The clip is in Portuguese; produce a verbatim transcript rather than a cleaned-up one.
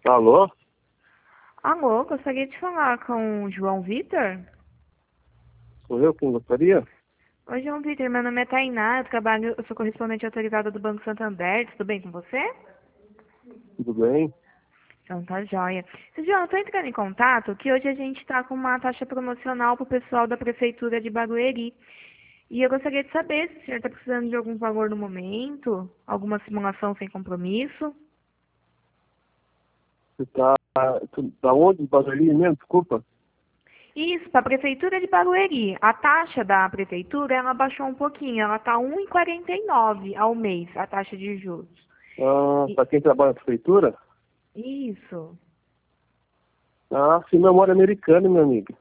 Alô? Alô, gostaria de falar com o João Vitor? Sou eu quem gostaria? Oi, João Vitor, meu nome é Tainá, eu trabalho, eu sou correspondente autorizada do Banco Santander, tudo bem com você? Tudo bem? Então tá joia. Seu João, eu tô entrando em contato que hoje a gente tá com uma taxa promocional pro pessoal da Prefeitura de Barueri. E eu gostaria de saber se o senhor está precisando de algum valor no momento, alguma simulação sem compromisso. Você tá, tu- da onde? Barueri mesmo? Desculpa. Isso, para a Prefeitura de Barueri. A taxa da Prefeitura, ela baixou um pouquinho, ela está um vírgula quarenta e nove ao mês, a taxa de juros. Ah, E- para quem trabalha na prefeitura? Isso. Ah, sim, memória americana, meu amigo.